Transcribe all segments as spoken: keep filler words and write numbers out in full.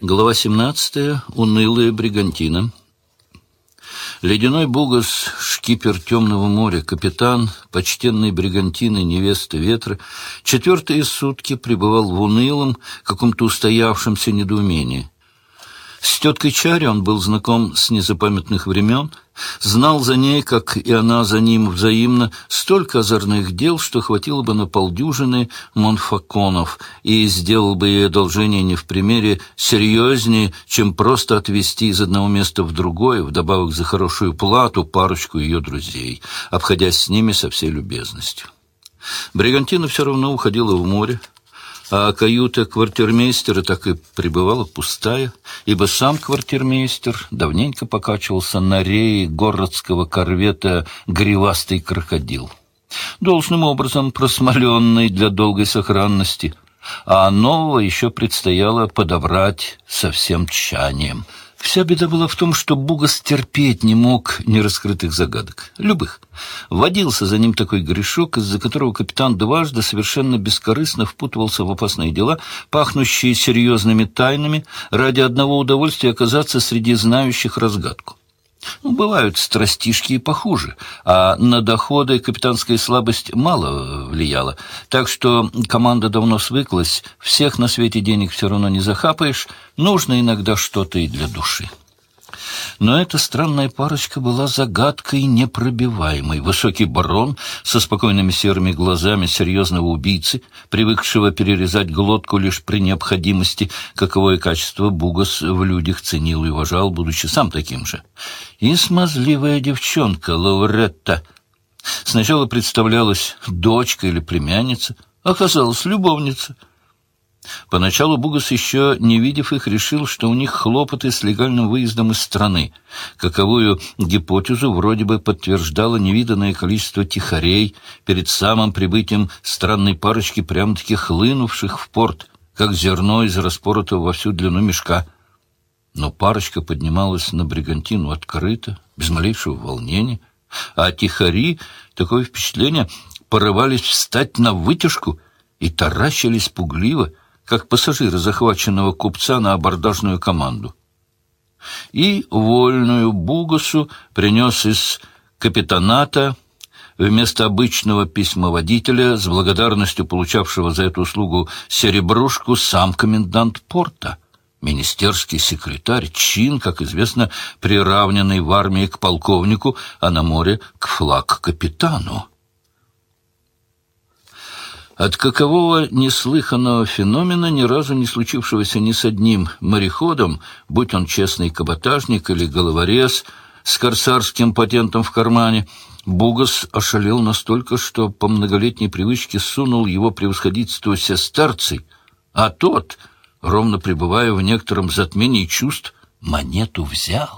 Глава семнадцатая. Унылая бригантина. Ледяной Бугас, шкипер темного моря, капитан почтенной бригантины «Невеста ветра», четвертые сутки пребывал в унылом, каком-то устоявшемся недоумении. С теткой Чари он был знаком с незапамятных времен, знал за ней, как и она за ним взаимно, столько озорных дел, что хватило бы на полдюжины Монфаконов, и сделал бы ей одолжение не в примере серьезнее, чем просто отвезти из одного места в другое, вдобавок за хорошую плату, парочку ее друзей, обходясь с ними со всей любезностью. Бригантина все равно уходила в море, а каюта квартирмейстера так и пребывала пустая, ибо сам квартирмейстер давненько покачивался на рее городского корвета «Гривастый крокодил», должным образом просмоленный для долгой сохранности, а нового еще предстояло подобрать со всем тщанием. Вся беда была в том, что Бугас терпеть не мог нераскрытых загадок, любых. Водился за ним такой грешок, из-за которого капитан дважды совершенно бескорыстно впутывался в опасные дела, пахнущие серьезными тайнами, ради одного удовольствия оказаться среди знающих разгадку. Ну, бывают страстишки и похуже, а на доходы капитанская слабость мало влияла, так что команда давно свыклась, всех на свете денег все равно не захапаешь, нужно иногда что-то и для души. Но эта странная парочка была загадкой непробиваемой. Высокий барон со спокойными серыми глазами серьезного убийцы, привыкшего перерезать глотку лишь при необходимости, каковое качество Бугас в людях ценил и уважал, будучи сам таким же. И смазливая девчонка Лауретта. Сначала представлялась дочка или племянница, оказалась любовница. Поначалу Бугас, еще не видев их, решил, что у них хлопоты с легальным выездом из страны, каковую гипотезу вроде бы подтверждало невиданное количество тихарей перед самым прибытием странной парочки, прямо-таки хлынувших в порт, как зерно из распоротого во всю длину мешка. Но парочка поднималась на бригантину открыто, без малейшего волнения, а тихари, такое впечатление, порывались встать на вытяжку и таращились пугливо, как пассажиры захваченного купца на абордажную команду. И вольную Бугасу принес из капитаната вместо обычного письмоводителя, с благодарностью получавшего за эту услугу серебрушку, сам комендант порта, министерский секретарь, чин, как известно, приравненный в армии к полковнику, а на море к флаг-капитану. От какового неслыханного феномена, ни разу не случившегося ни с одним мореходом, будь он честный каботажник или головорез с корсарским патентом в кармане, Бугас ошалел настолько, что по многолетней привычке сунул его превосходительству сестерций, а тот, ровно пребывая в некотором затмении чувств, монету взял.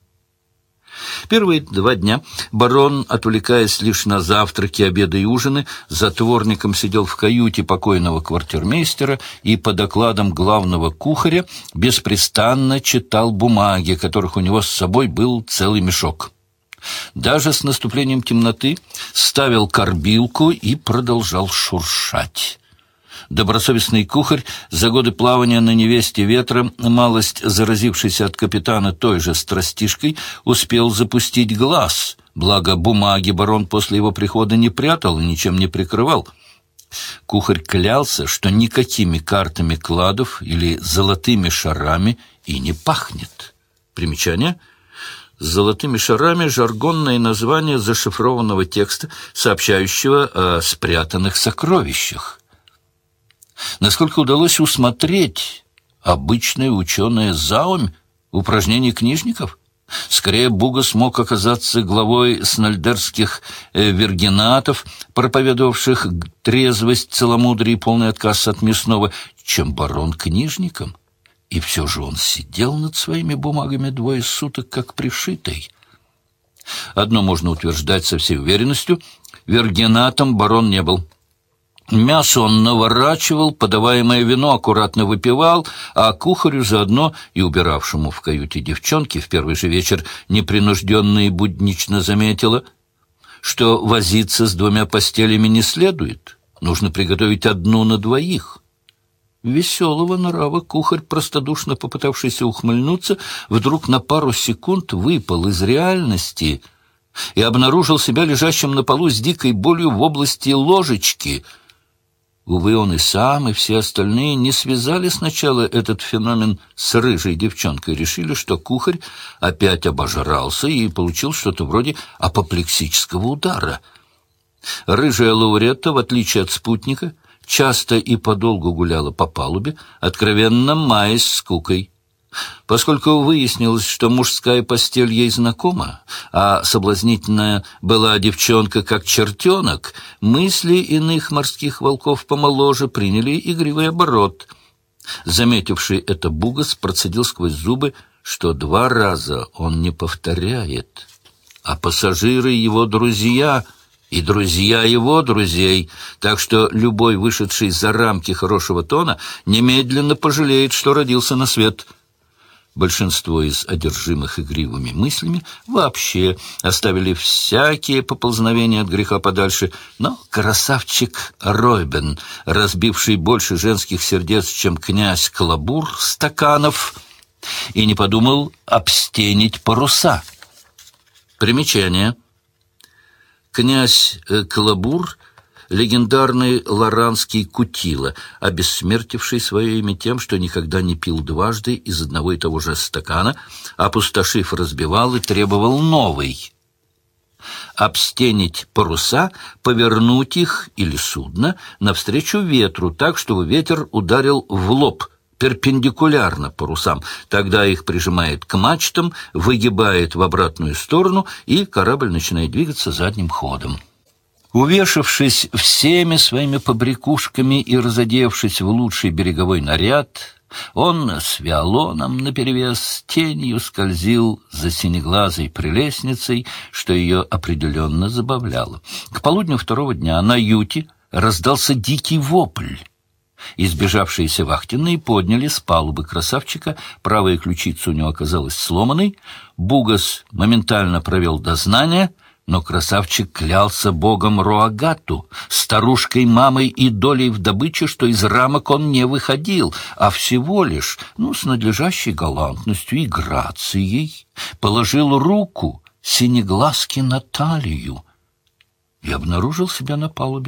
Первые два дня барон, отвлекаясь лишь на завтраки, обеды и ужины, затворником сидел в каюте покойного квартирмейстера и по докладам главного кухаря беспрестанно читал бумаги, которых у него с собой был целый мешок. Даже с наступлением темноты ставил карбилку и продолжал шуршать. Добросовестный кухарь, за годы плавания на «Невесте ветра», малость заразившийся от капитана той же страстишкой, успел запустить глаз, благо бумаги барон после его прихода не прятал и ничем не прикрывал. Кухарь клялся, что никакими картами кладов или золотыми шарами и не пахнет. Примечание: золотыми шарами — жаргонное название зашифрованного текста, сообщающего о спрятанных сокровищах. Насколько удалось усмотреть, обычная ученая заумь, упражнение книжников? Скорее, Бугас мог оказаться главой снальдерских э, вергенатов, проповедовавших трезвость, целомудрие и полный отказ от мясного, чем барон книжником. И все же он сидел над своими бумагами двое суток, как пришитый. Одно можно утверждать со всей уверенностью: вергенатом барон не был. Мясо он наворачивал, подаваемое вино аккуратно выпивал, а кухарю заодно и убиравшему в каюте девчонке в первый же вечер непринужденно и буднично заметила, что возиться с двумя постелями не следует, нужно приготовить одну на двоих. веселого нрава кухарь, простодушно попытавшийся ухмыльнуться, вдруг на пару секунд выпал из реальности и обнаружил себя лежащим на полу с дикой болью в области ложечки. Увы, он и сам, и все остальные не связали сначала этот феномен с рыжей девчонкой, решили, что кухарь опять обожрался и получил что-то вроде апоплексического удара. Рыжая лауреатка, в отличие от спутника, часто и подолгу гуляла по палубе, откровенно маясь скукой. Поскольку выяснилось, что мужская постель ей знакома, а соблазнительная была девчонка как чертенок, мысли иных морских волков помоложе приняли игривый оборот. Заметивший это Бугас процедил сквозь зубы, что два раза он не повторяет, а пассажиры его друзья и друзья его друзей, так что любой, вышедший за рамки хорошего тона, немедленно пожалеет, что родился на свет. Большинство из одержимых игривыми мыслями вообще оставили всякие поползновения от греха подальше, но красавчик Ройбен, разбивший больше женских сердец, чем князь Клабур стаканов, и не подумал обстенить паруса. Примечание. Князь Клабур — легендарный лоранский кутила, обессмертивший свое имя тем, что никогда не пил дважды из одного и того же стакана, опустошив, разбивал и требовал новый. Обстенить паруса — повернуть их или судно навстречу ветру так, чтобы ветер ударил в лоб, перпендикулярно парусам. Тогда их прижимает к мачтам, выгибает в обратную сторону, и корабль начинает двигаться задним ходом. Увешавшись всеми своими побрякушками и разодевшись в лучший береговой наряд, он с виолоном наперевес тенью скользил за синеглазой прелестницей, что ее определенно забавляло. К полудню второго дня на юте раздался дикий вопль. Избежавшиеся вахтенные подняли с палубы красавчика, правая ключица у него оказалась сломанной. Бугас моментально провел дознание, но красавчик клялся богом Роагату, старушкой-мамой и долей в добыче, что из рамок он не выходил, а всего лишь, ну, с надлежащей галантностью и грацией, положил руку синеглазке на талию и обнаружил себя на палубе.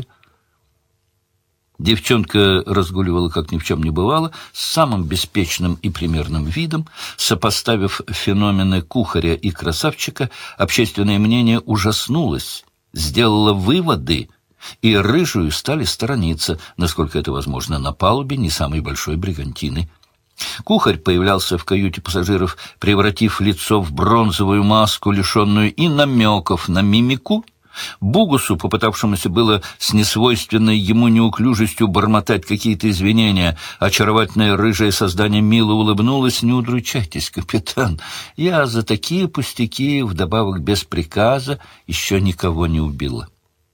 Девчонка разгуливала, как ни в чем не бывало, с самым беспечным и примерным видом. Сопоставив феномены кухаря и красавчика, общественное мнение ужаснулось, сделало выводы, и рыжую стали сторониться, насколько это возможно, на палубе не самой большой бригантины. Кухарь появлялся в каюте пассажиров, превратив лицо в бронзовую маску, лишенную и намеков на мимику. Бугасу, попытавшемуся было с несвойственной ему неуклюжестью бормотать какие-то извинения, очаровательное рыжее создание мило улыбнулось. «Не удручайтесь, капитан, я за такие пустяки, вдобавок без приказа, еще никого не убила».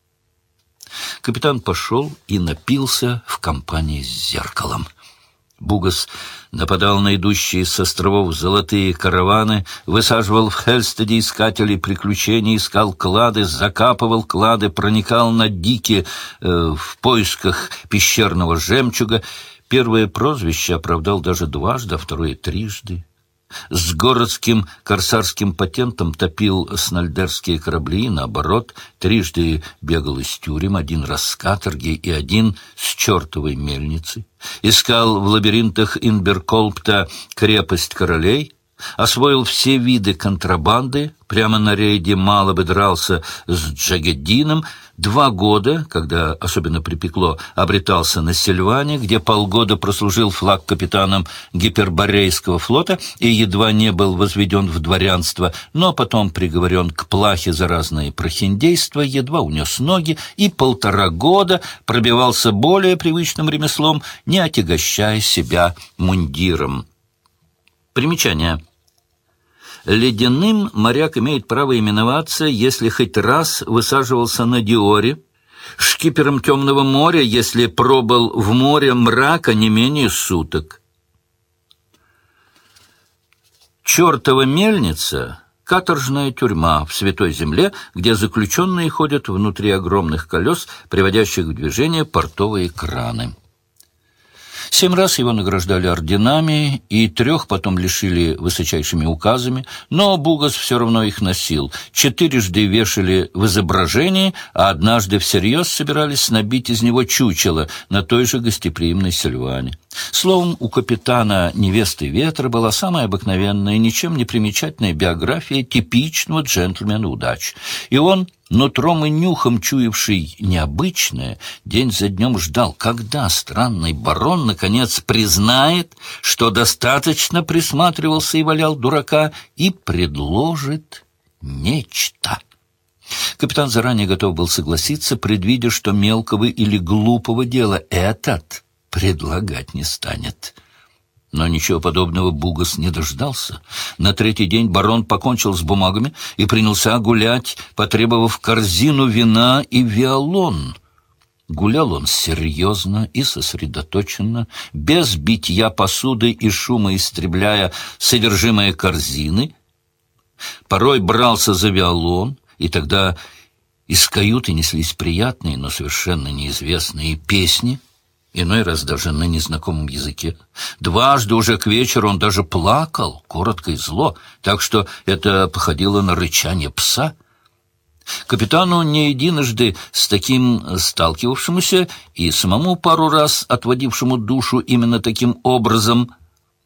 Капитан пошел и напился в компании с зеркалом. Бугас нападал на идущие с островов золотые караваны, высаживал в Хельстеде искателей приключений, искал клады, закапывал клады, проникал на Дике э, в поисках пещерного жемчуга. Первое прозвище оправдал даже дважды, а второе трижды. С городским корсарским патентом топил снальдерские корабли, наоборот, трижды бегал из тюрем, один раз с каторги и один с чертовой мельницы. Искал в лабиринтах Инберколпта крепость королей, освоил все виды контрабанды, прямо на рейде мало бы дрался с Джагеддином. Два года, когда особенно припекло, обретался на Сильване, где полгода прослужил флаг-капитаном Гиперборейского флота и едва не был возведен в дворянство, но потом приговорен к плахе за разные прохиндейства, едва унес ноги и полтора года пробивался более привычным ремеслом, не отягощая себя мундиром. Примечание. Ледяным моряк имеет право именоваться, если хоть раз высаживался на Диоре, шкипером Темного моря, если пробыл в море мрака не менее суток. Чертова мельница — каторжная тюрьма в Святой Земле, где заключенные ходят внутри огромных колес, приводящих в движение портовые краны. Семь раз его награждали орденами, и трех потом лишили высочайшими указами, но Бугас все равно их носил. Четырежды вешали в изображении, а однажды всерьез собирались набить из него чучело на той же гостеприимной Сильване. Словом, у капитана «Невесты ветра» была самая обыкновенная, ничем не примечательная биография типичного джентльмена удачи. И он, нутром и нюхом чуявший необычное, день за днем ждал, когда странный барон наконец признает, что достаточно присматривался и валял дурака, и предложит нечто. Капитан заранее готов был согласиться, предвидя, что мелкого или глупого дела этот предлагать не станет. Но ничего подобного Бугас не дождался. На третий день барон покончил с бумагами и принялся гулять, потребовав корзину вина и виолон. Гулял он серьезно и сосредоточенно, без битья посуды и шума истребляя содержимое корзины. Порой брался за виолон, и тогда из каюты неслись приятные, но совершенно неизвестные песни, иной раз даже на незнакомом языке. Дважды уже к вечеру он даже плакал, коротко и зло, так что это походило на рычание пса. Капитану не единожды с таким сталкивавшемуся и самому пару раз отводившему душу именно таким образом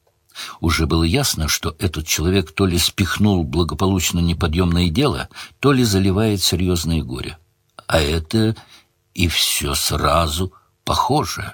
уже было ясно, что этот человек то ли спихнул благополучно неподъемное дело, то ли заливает серьезное горе. А это и все сразу похоже.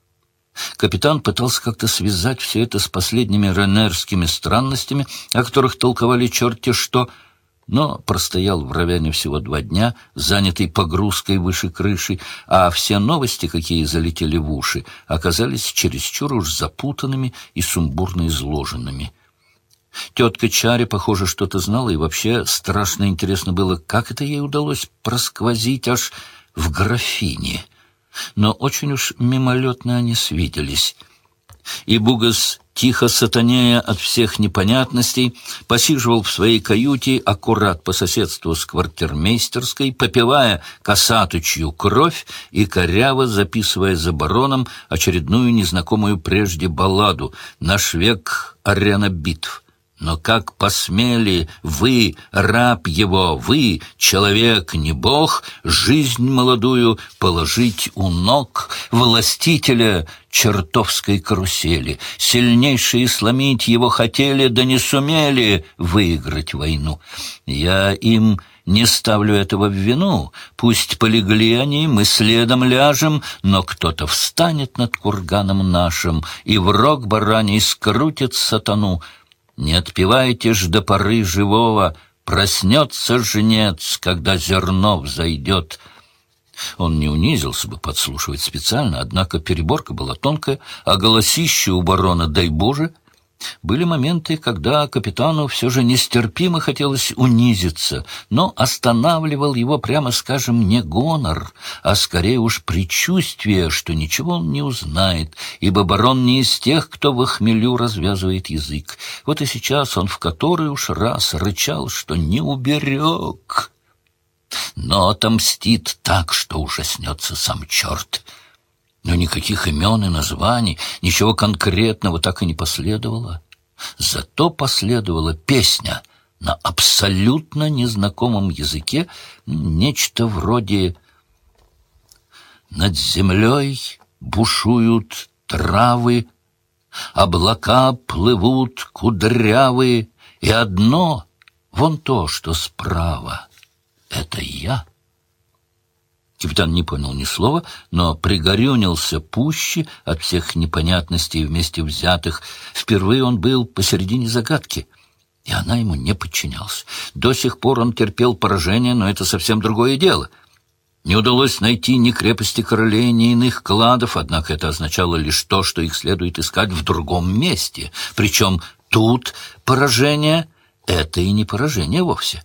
Капитан пытался как-то связать все это с последними ренерскими странностями, о которых толковали черти что, но простоял в Равяне всего два дня, занятый погрузкой выше крыши, а все новости, какие залетели в уши, оказались чересчур уж запутанными и сумбурно изложенными. Тетка Чари, похоже, что-то знала, и вообще страшно интересно было, как это ей удалось просквозить аж в графине. Но очень уж мимолетно они свиделись. И Бугас, тихо сатанея от всех непонятностей, посиживал в своей каюте аккурат по соседству с квартирмейстерской, попивая косаточью кровь и коряво записывая за бароном очередную незнакомую прежде балладу «Наш век — арена битв». Но как посмели вы, раб его, вы, человек, не бог, жизнь молодую положить у ног властителя чертовской карусели? Сильнейшие сломить его хотели, да не сумели выиграть войну. Я им не ставлю этого в вину, пусть полегли они, мы следом ляжем, но кто-то встанет над курганом нашим, и в рог бараний скрутит сатану. Не отпевайте ж до поры живого, проснется жнец, когда зерно взойдет. Он не унизился бы подслушивать специально, однако переборка была тонкая, а голосище у барона, дай Боже. Были моменты, когда капитану все же нестерпимо хотелось унизиться, но останавливал его, прямо скажем, не гонор, а скорее уж предчувствие, что ничего он не узнает, ибо барон не из тех, кто в хмелю развязывает язык. Вот и сейчас он в который уж раз рычал, что не уберег, но отомстит так, что ужаснется сам черт. Но никаких имен и названий, ничего конкретного так и не последовало. Зато последовала песня на абсолютно незнакомом языке, нечто вроде «Над землей бушуют травы, облака плывут кудрявые, и одно, вон то, что справа, это я». Капитан не понял ни слова, но пригорюнился пуще от всех непонятностей вместе взятых. Впервые он был посередине загадки, и она ему не подчинялась. До сих пор он терпел поражение, но это совсем другое дело. Не удалось найти ни крепости королей, ни иных кладов, однако это означало лишь то, что их следует искать в другом месте. Причем тут поражение — это и не поражение вовсе.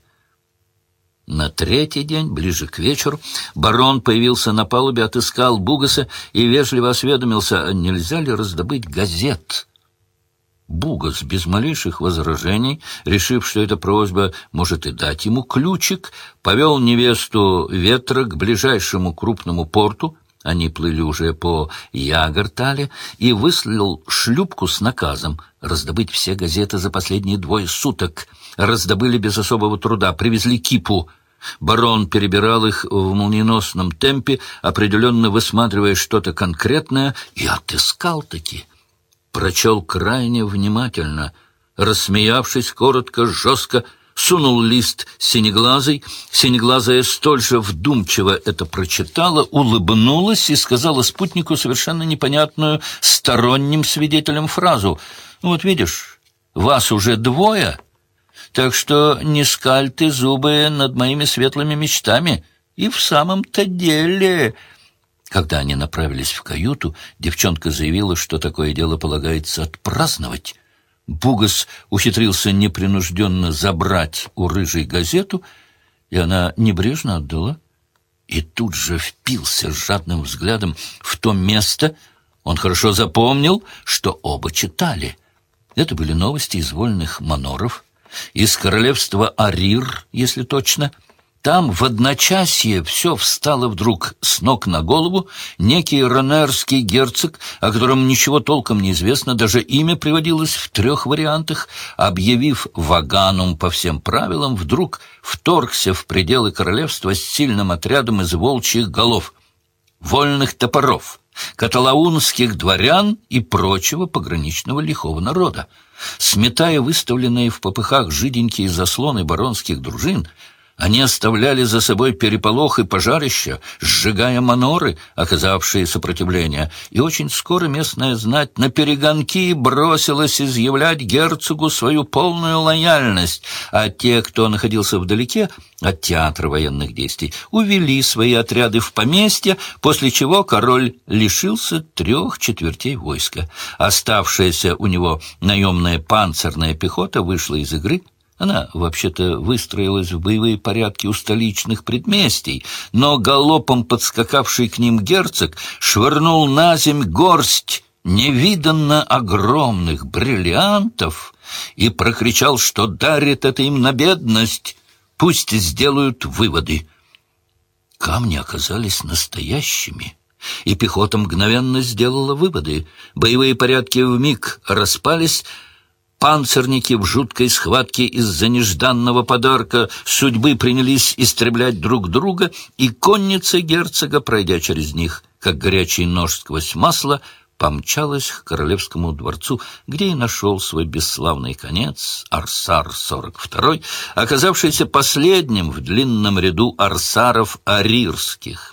На третий день, ближе к вечеру, барон появился на палубе, отыскал Бугаса и вежливо осведомился, нельзя ли раздобыть газет. Бугас, без малейших возражений, решив, что эта просьба может и дать ему ключик, повел невесту ветра к ближайшему крупному порту, они плыли уже по Ягартале, и выслал шлюпку с наказом раздобыть все газеты за последние двое суток. Раздобыли без особого труда, привезли кипу. Барон перебирал их в молниеносном темпе, определенно высматривая что-то конкретное, и отыскал-таки. Прочел крайне внимательно, рассмеявшись коротко, жестко, сунул лист синеглазой. Синеглазая столь же вдумчиво это прочитала, улыбнулась и сказала спутнику совершенно непонятную сторонним свидетелям фразу: «Вот видишь, вас уже двое, так что не скаль ты зубы над моими светлыми мечтами». И в самом-то деле... Когда они направились в каюту, девчонка заявила, что такое дело полагается отпраздновать. Бугас ухитрился непринужденно забрать у рыжей газету, и она небрежно отдала. И тут же впился жадным взглядом в то место. Он хорошо запомнил, что оба читали. Это были новости из вольных маноров, из королевства Арир, если точно. Там в одночасье все встало вдруг с ног на голову. Некий ронерский герцог, о котором ничего толком не известно, даже имя приводилось в трех вариантах, объявив ваганум по всем правилам, вдруг вторгся в пределы королевства с сильным отрядом из волчьих голов, вольных топоров, каталаунских дворян и прочего пограничного лихого народа. Сметая выставленные в попыхах жиденькие заслоны баронских дружин, они оставляли за собой переполох и пожарища, сжигая маноры, оказавшие сопротивление, и очень скоро местная знать наперегонки бросилась изъявлять герцогу свою полную лояльность, а те, кто находился вдалеке от театра военных действий, увели свои отряды в поместье, после чего король лишился трех четвертей войска. Оставшаяся у него наемная панцирная пехота вышла из игры. Она, вообще-то, выстроилась в боевые порядки у столичных предместий, но галопом подскакавший к ним герцог швырнул на земь горсть невиданно огромных бриллиантов и прокричал, что дарит это им на бедность, пусть сделают выводы. Камни оказались настоящими, и пехота мгновенно сделала выводы. Боевые порядки вмиг распались. Панцирники в жуткой схватке из-за нежданного подарка судьбы принялись истреблять друг друга, и конница герцога, пройдя через них, как горячий нож сквозь масло, помчалась к королевскому дворцу, где и нашел свой бесславный конец Арсар сорок второй, оказавшийся последним в длинном ряду арсаров арирских.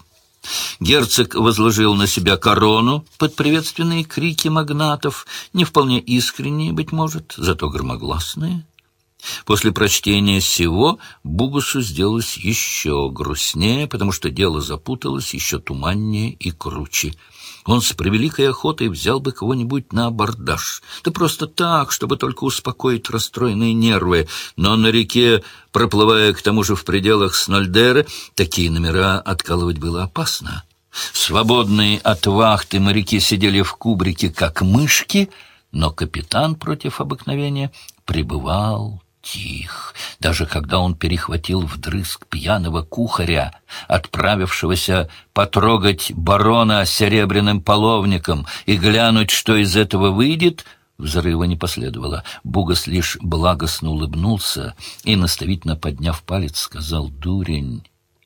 Герцог возложил на себя корону под приветственные крики магнатов, не вполне искренние, быть может, зато громогласные. После прочтения сего Бугасу сделалось еще грустнее, потому что дело запуталось еще туманнее и круче. Он с превеликой охотой взял бы кого-нибудь на абордаж, да просто так, чтобы только успокоить расстроенные нервы, но на реке, проплывая к тому же в пределах Снольдера, такие номера откалывать было опасно. Свободные от вахты моряки сидели в кубрике, как мышки, но капитан против обыкновения пребывал тих, даже когда он перехватил вдрызг пьяного кухаря, отправившегося потрогать барона серебряным половником и глянуть, что из этого выйдет. Взрыва не последовало. Бугас лишь благостно улыбнулся и, наставительно подняв палец, сказал: «Дурень,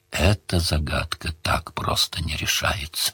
эта загадка так просто не решается».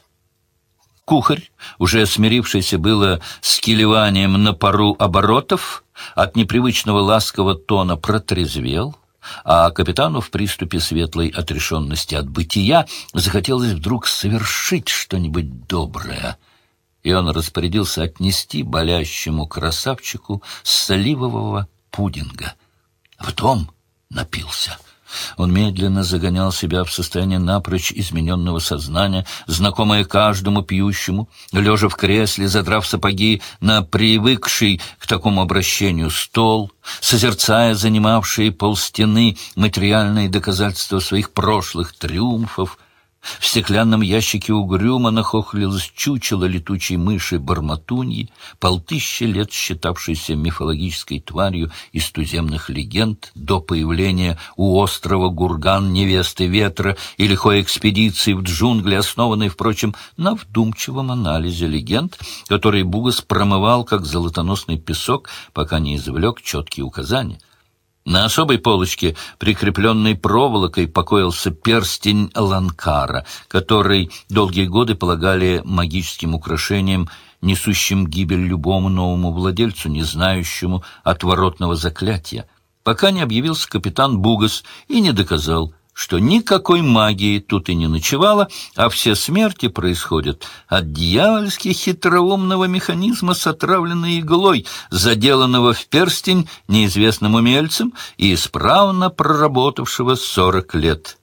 Кухарь, уже смирившийся было с килеванием на пару оборотов, от непривычного ласкового тона протрезвел, а капитану в приступе светлой отрешенности от бытия захотелось вдруг совершить что-нибудь доброе, и он распорядился отнести болящему красавчику сливового пудинга. А потом напился. Он медленно загонял себя в состояние напрочь измененного сознания, знакомое каждому пьющему, лежа в кресле, задрав сапоги на привыкший к такому обращению стол, созерцая занимавшие полстены материальные доказательства своих прошлых триумфов. В стеклянном ящике угрюмо нахохлилось чучело летучей мыши Барматуньи, полтыщи лет считавшейся мифологической тварью из туземных легенд до появления у острова Гурган невесты ветра и лихой экспедиции в джунгли, основанной, впрочем, на вдумчивом анализе легенд, который Бугас промывал как золотоносный песок, пока не извлек четкие указания. На особой полочке, прикрепленной проволокой, покоился перстень Ланкара, который долгие годы полагали магическим украшением, несущим гибель любому новому владельцу, не знающему отворотного заклятия, пока не объявился капитан Бугас и не доказал, что никакой магии тут и не ночевало, а все смерти происходят от дьявольски хитроумного механизма с отравленной иглой, заделанного в перстень неизвестным умельцем и исправно проработавшего сорок лет.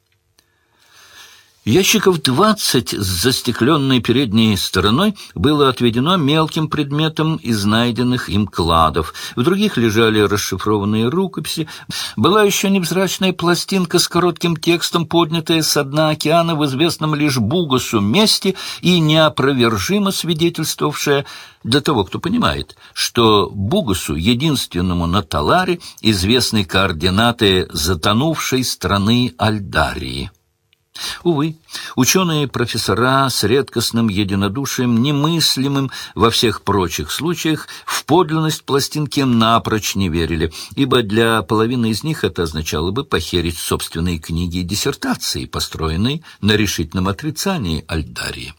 Ящиков двадцать с застекленной передней стороной было отведено мелким предметам из найденных им кладов. В других лежали расшифрованные рукописи. Была еще невзрачная пластинка с коротким текстом, поднятая со дна океана в известном лишь Бугасу месте и неопровержимо свидетельствовавшая, для того, кто понимает, что Бугасу, единственному на Таларе, известны координаты затонувшей страны Альдарии. Увы, ученые-профессора с редкостным единодушием, немыслимым во всех прочих случаях, в подлинность пластинки напрочь не верили, ибо для половины из них это означало бы похерить собственные книги и диссертации, построенные на решительном отрицании Альдарии.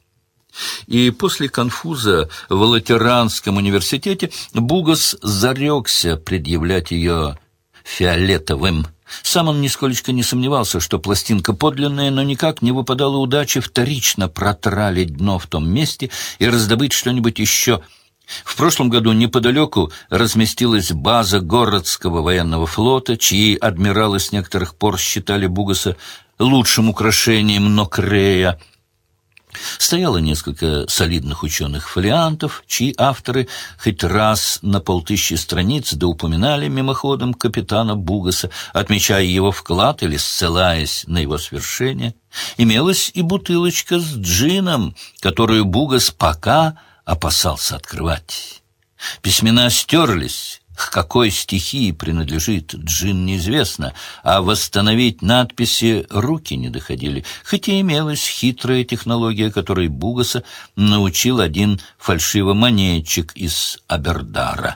И после конфуза в Латеранском университете Бугас зарекся предъявлять ее фиолетовым. Сам он нисколечко не сомневался, что пластинка подлинная, но никак не выпадала удачи вторично протралить дно в том месте и раздобыть что-нибудь еще. В прошлом году неподалеку разместилась база Городского военного флота, чьи адмиралы с некоторых пор считали Бугаса лучшим украшением Нокрея. Стояло несколько солидных ученых-фолиантов, чьи авторы хоть раз на полтысячи страниц да упоминали мимоходом капитана Бугаса, отмечая его вклад или ссылаясь на его свершение. Имелась и бутылочка с джином, которую Бугас пока опасался открывать. Письмена стерлись. К какой стихии принадлежит джин, неизвестно, а восстановить надписи руки не доходили, хотя имелась хитрая технология, которой Бугаса научил один фальшивомонетчик из Абердара.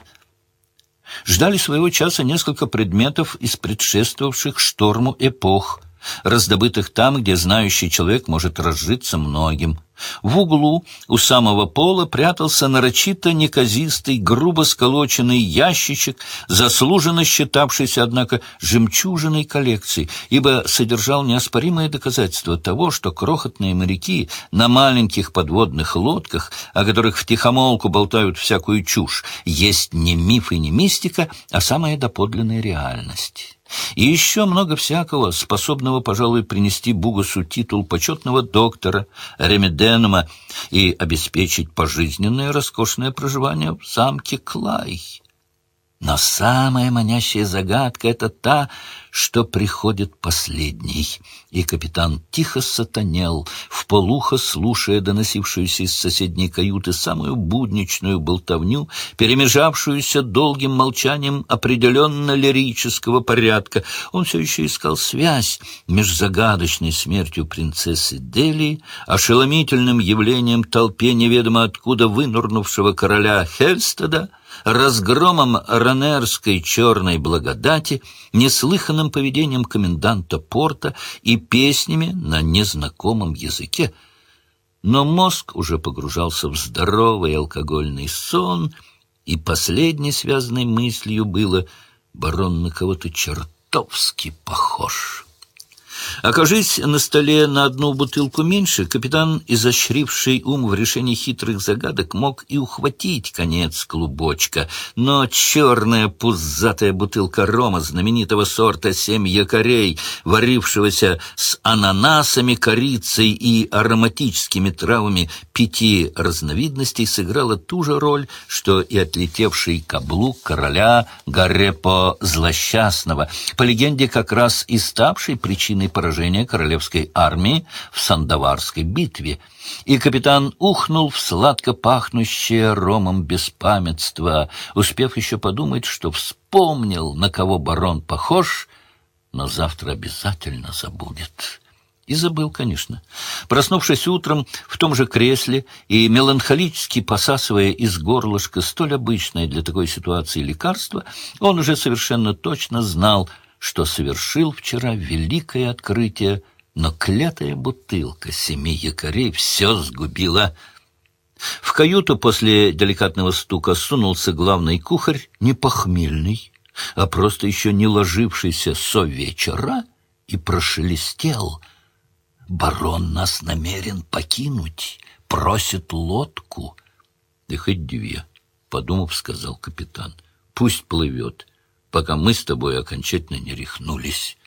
Ждали своего часа несколько предметов из предшествовавших шторму эпох, раздобытых там, где знающий человек может разжиться многим. В углу у самого пола прятался нарочито неказистый, грубо сколоченный ящичек, заслуженно считавшийся, однако, жемчужиной коллекции, ибо содержал неоспоримое доказательство того, что крохотные моряки на маленьких подводных лодках, о которых втихомолку болтают всякую чушь, есть не миф и не мистика, а самая доподлинная реальность. И еще много всякого, способного, пожалуй, принести Бугасу титул почетного доктора, ремеденума и обеспечить пожизненное роскошное проживание в замке Клай. Но самая манящая загадка — это та, что приходит последней. И капитан тихо сатанел, вполухо слушая доносившуюся из соседней каюты самую будничную болтовню, перемежавшуюся долгим молчанием определенно лирического порядка. Он все еще искал связь между загадочной смертью принцессы Делии, ошеломительным явлением толпе неведомо откуда вынурнувшего короля Хельстеда, разгромом ранерской черной благодати, неслыханным поведением коменданта порта и песнями на незнакомом языке. Но мозг уже погружался в здоровый алкогольный сон, и последней связанной мыслью было: барон на кого-то чертовски похож. Окажись на столе на одну бутылку меньше, капитан, изощривший ум в решении хитрых загадок, мог и ухватить конец клубочка. Но черная пузатая бутылка рома знаменитого сорта «Семь якорей», варившегося с ананасами, корицей и ароматическими травами пяти разновидностей, сыграла ту же роль, что и отлетевший каблук короля Гарепо Злосчастного, по легенде как раз и ставший причиной причиной поражения королевской армии в Сандаварской битве, и капитан ухнул в сладко пахнущее ромом беспамятство, успев еще подумать, что вспомнил, на кого барон похож, но завтра обязательно забудет. И забыл, конечно. Проснувшись утром в том же кресле и меланхолически посасывая из горлышка столь обычное для такой ситуации лекарство, он уже совершенно точно знал, что совершил вчера великое открытие, но клятая бутылка семи якорей все сгубила. В каюту после деликатного стука сунулся главный кухарь, не похмельный, а просто еще не ложившийся со вечера, и прошелестел: «Барон нас намерен покинуть, просит лодку». «Да хоть две», — подумав, сказал капитан. «Пусть плывет, пока мы с тобой окончательно не рехнулись».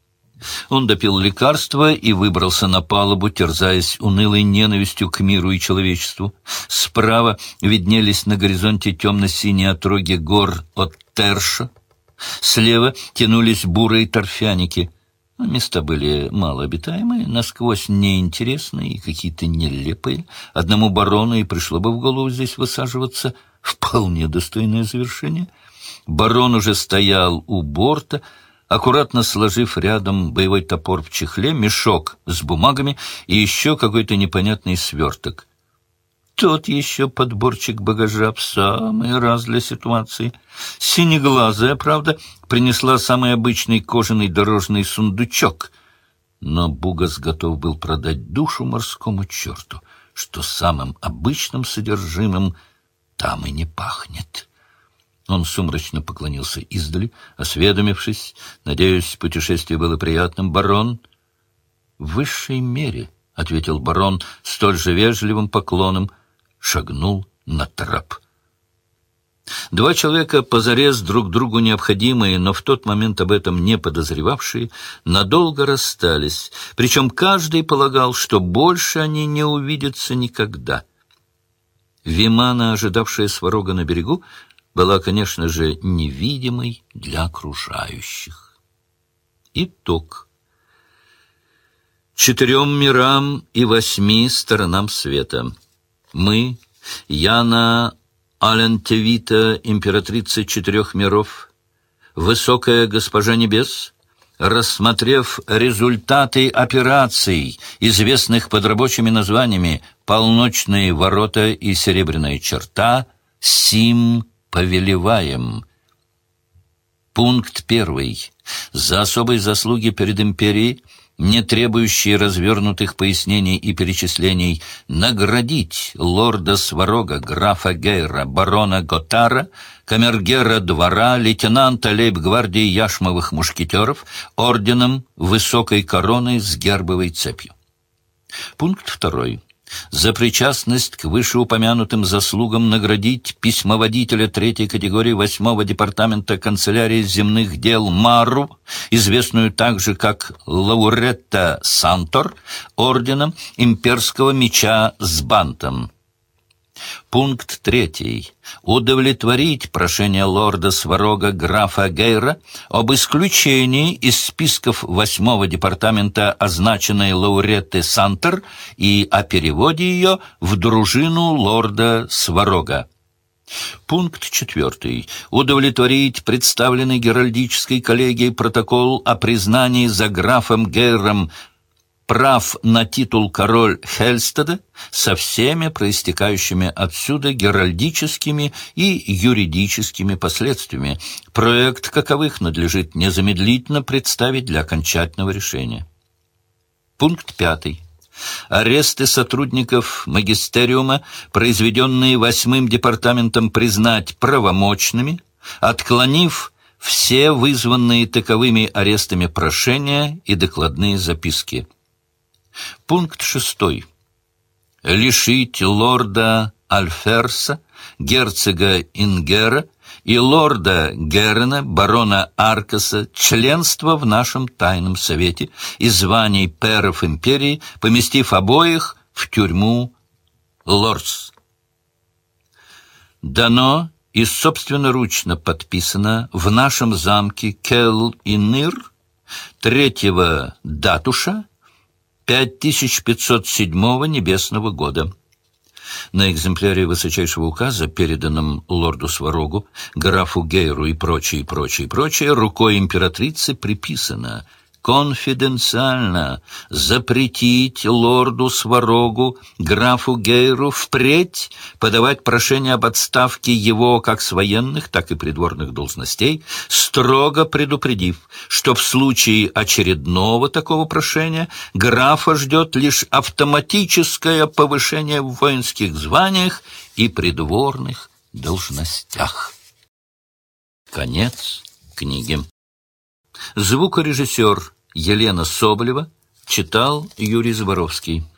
Он допил лекарство и выбрался на палубу, терзаясь унылой ненавистью к миру и человечеству. Справа виднелись на горизонте темно-синие отроги гор от Терша. Слева тянулись бурые торфяники. Места были малообитаемые, насквозь неинтересные и какие-то нелепые. Одному барону и пришло бы в голову здесь высаживаться. Вполне достойное завершение. Барон уже стоял у борта, аккуратно сложив рядом боевой топор в чехле, мешок с бумагами и еще какой-то непонятный сверток. Тот еще подборчик багажа в самый раз для ситуации. Синеглазая, правда, принесла самый обычный кожаный дорожный сундучок. Но Бугас готов был продать душу морскому черту, что самым обычным содержимым там и не пахнет. Он сумрачно поклонился издали, осведомившись. «Надеюсь, путешествие было приятным, барон?» «В высшей мере», — ответил барон столь же вежливым поклоном, шагнул на трап. Два человека, позарез друг другу необходимые, но в тот момент об этом не подозревавшие, надолго расстались, причем каждый полагал, что больше они не увидятся никогда. Вимана, ожидавшая Сварога на берегу, была, конечно же, невидимой для окружающих. Итог. Четырем мирам и восьми сторонам света. Мы, Яна Алентевита, императрица четырех миров, высокая госпожа небес, рассмотрев результаты операций, известных под рабочими названиями «Полночные ворота» и «Серебряная черта», сим повелеваем. Пункт первый. За особые заслуги перед империей, не требующие развернутых пояснений и перечислений, наградить лорда Сварога, графа Гейра, барона Готара, камергера двора, лейтенанта лейб-гвардии яшмовых мушкетеров орденом высокой короны с гербовой цепью. Пункт второй. За причастность к вышеупомянутым заслугам наградить письмоводителя третьей категории восьмого департамента канцелярии земных дел Мару, известную также как Лауретта Сантор, орденом имперского меча с бантом. Пункт третий. Удовлетворить прошение лорда Сварога графа Гейра об исключении из списков восьмого департамента означенной Лауретты Сантер и о переводе ее в дружину лорда Сварога. Пункт четвертый. Удовлетворить представленный геральдической коллегией протокол о признании за графом Гейром прав на титул король Хельстеда со всеми проистекающими отсюда геральдическими и юридическими последствиями, проект каковых надлежит незамедлительно представить для окончательного решения. Пункт пятый. Аресты сотрудников магистериума, произведенные восьмым департаментом, признать правомочными, отклонив все вызванные таковыми арестами прошения и докладные записки. Пункт шестой. Лишить лорда Альферса, герцога Ингера и лорда Герена, барона Аркаса, членства в нашем тайном совете и званий пэров империи, поместив обоих в тюрьму Лорс. Дано и собственноручно подписано в нашем замке Кел-и-Нир третьего датуша пять тысяч пятьсот седьмого небесного года. На экземпляре высочайшего указа, переданном лорду Сварогу, графу Гейру и прочее, прочее, прочее, рукой императрицы приписано: конфиденциально запретить лорду Сварогу, графу Гейру, впредь подавать прошение об отставке его как с военных, так и придворных должностей, строго предупредив, что в случае очередного такого прошения графа ждет лишь автоматическое повышение в воинских званиях и придворных должностях. Конец книги. Звукорежиссер Елена Соболева читал Юрий Заборовский.